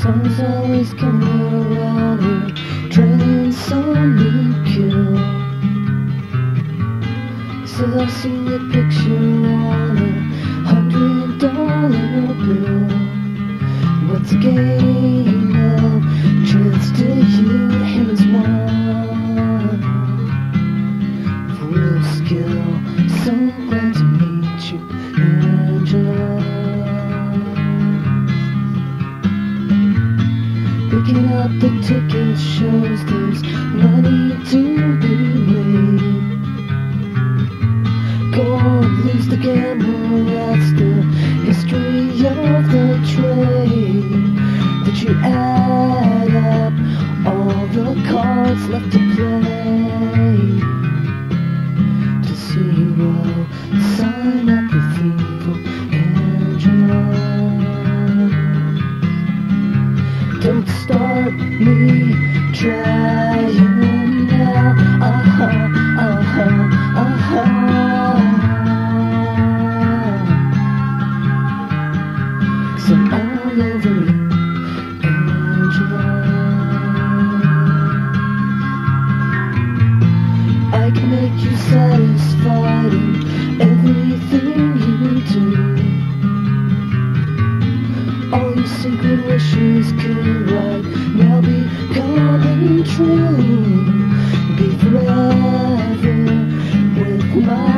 Time's always coming around here, trailing some new cure. So I see your picture on $100 bill. What's a game of chance to you? Him is one for real skill. So glad to meet you, Angela. Picking up the ticket shows there's money to be made. Go on, lose the gamble, that's the history of the trade. That you add up all the cards left to play. To zero, sign up with evil Angela. Don't start me trying now. So I'm all over you, Angela. I can make you satisfied in everything you do. All your secret wishes could right now be coming true. Be forever with my